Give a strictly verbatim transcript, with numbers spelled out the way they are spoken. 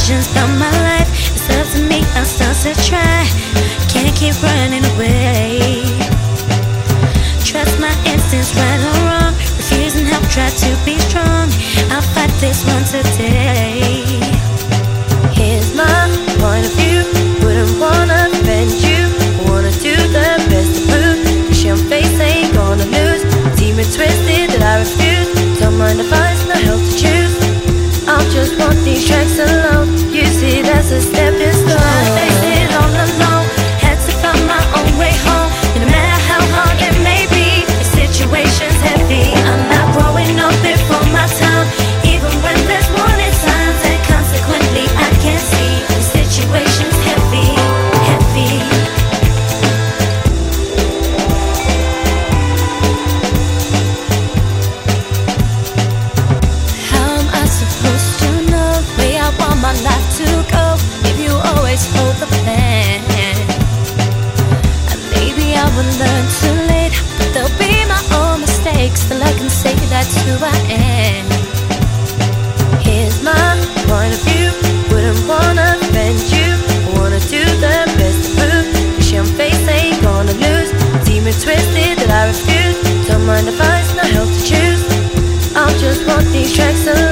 decisions about my life. It's up to me, I'll start to try. Can't keep running away. Trust my instincts, right or wrong. Refusing help, try to be strong. I'll fight this one today. Here's my point of view. Wouldn't wanna offend you. Wanna do the best to prove the shame face ain't gonna lose. Demon twisted that I refuse. Don't mind if I not help to choose. I just want these tracks alone. You see that's a stepping stone. Try to face it all alone. Had to find my own way home. And no matter how hard it may be, the situation's heavy. I'm not growing up before my time. Even when there's warning signs, and consequently I can't see. The situation's heavy, heavy. My life to go if you always hold the plan. And maybe I will learn too late, but they'll be my own mistakes. Still I can say that's who I am. Here's my point of view. Wouldn't wanna offend you. Wanna do the best to prove the shame face ain't gonna lose. Demon twisted that I refuse. Don't mind if I not help to choose. I just want these tracks alone.